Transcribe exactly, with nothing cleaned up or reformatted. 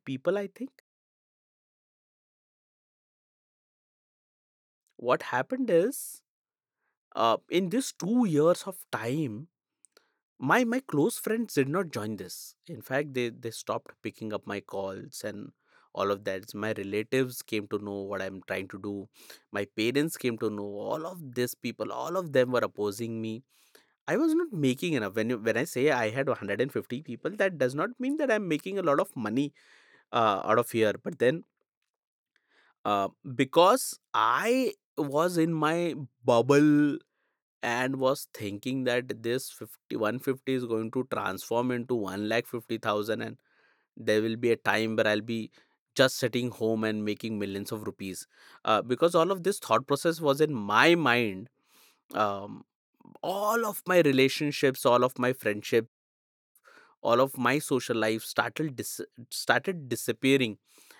people, I think. What happened is, uh, in this two years of time, my my close friends did not join this. In fact, they they stopped picking up my calls and all of that. My relatives came to know what I'm trying to do. My parents came to know. All of these people, all of them were opposing me. I was not making enough. When you, when I say I had one hundred fifty people, that does not mean that I'm making a lot of money uh, out of here. But then, uh, because I was in my bubble and was thinking that this fifty one fifty is going to transform into one lakh fifty thousand, and there will be a time where I'll be just sitting home and making millions of rupees. Uh, because all of this thought process was in my mind. Um, all of my relationships, all of my friendship, all of my social life started dis- started disappearing.